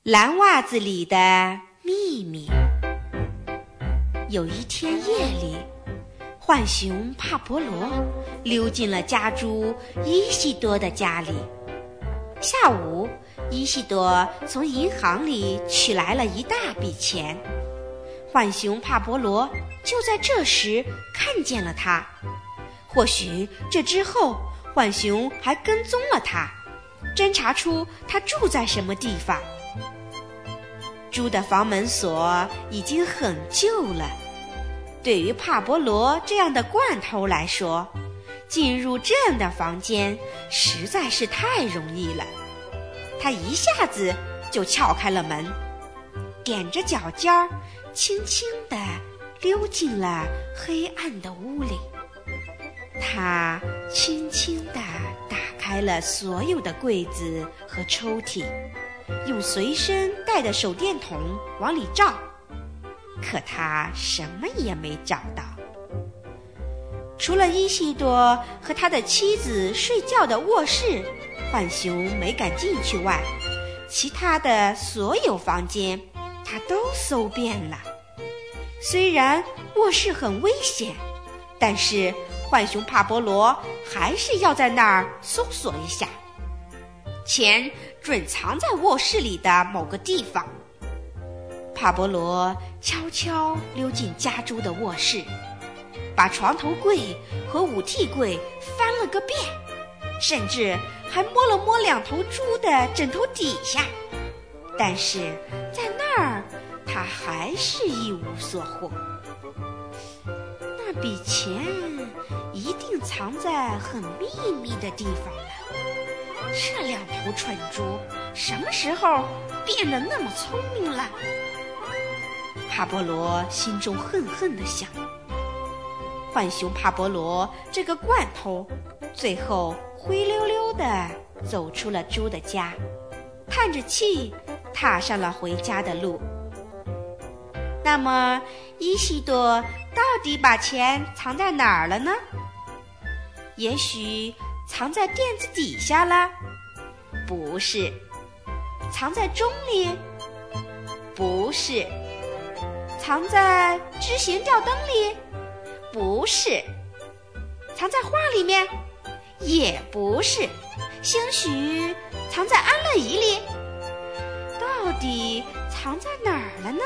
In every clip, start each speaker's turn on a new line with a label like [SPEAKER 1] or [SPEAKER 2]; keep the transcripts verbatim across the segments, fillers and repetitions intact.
[SPEAKER 1] 蓝袜子里的秘密。有一天夜里，浣熊帕勃罗溜进了家猪伊西多的家里。下午，伊西多从银行里取来了一大笔钱，浣熊帕勃罗就在这时看见了他。或许这之后，浣熊还跟踪了他，侦查出他住在什么地方。猪的房门锁已经很旧了，对于帕勃罗这样的惯头来说，进入这样的房间实在是太容易了。他一下子就撬开了门，踮着脚尖儿，轻轻地溜进了黑暗的屋里。他轻轻地打开了所有的柜子和抽屉，用随身带的手电筒往里照，可他什么也没找到。除了伊西多和他的妻子睡觉的卧室，浣熊没敢进去外，其他的所有房间他都搜遍了。虽然卧室很危险，但是浣熊帕勃罗还是要在那儿搜索一下。钱准藏在卧室里的某个地方。帕勃罗悄悄溜进家猪的卧室，把床头柜和舞屉柜翻了个遍，甚至还摸了摸两头猪的枕头底下。但是在那儿，他还是一无所获。那笔钱一定藏在很秘密的地方了。这两头蠢猪什么时候变得那么聪明了？帕勃罗心中恨恨地想。浣熊帕勃罗这个惯头，最后灰溜溜地走出了猪的家，叹着气踏上了回家的路。那么伊西多到底把钱藏在哪儿了呢？也许藏在垫子底下了？不是。藏在钟里？不是。藏在支弦吊灯里？不是。藏在画里面？也不是。兴许藏在安乐椅里？到底藏在哪儿了呢？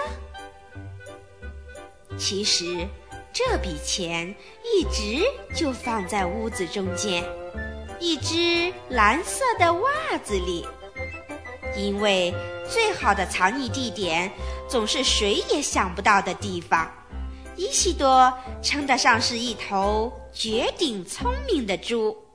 [SPEAKER 1] 其实这笔钱一直就放在屋子中间，一只蓝色的袜子里。因为最好的藏匿地点总是谁也想不到的地方，伊西多称得上是一头绝顶聪明的猪。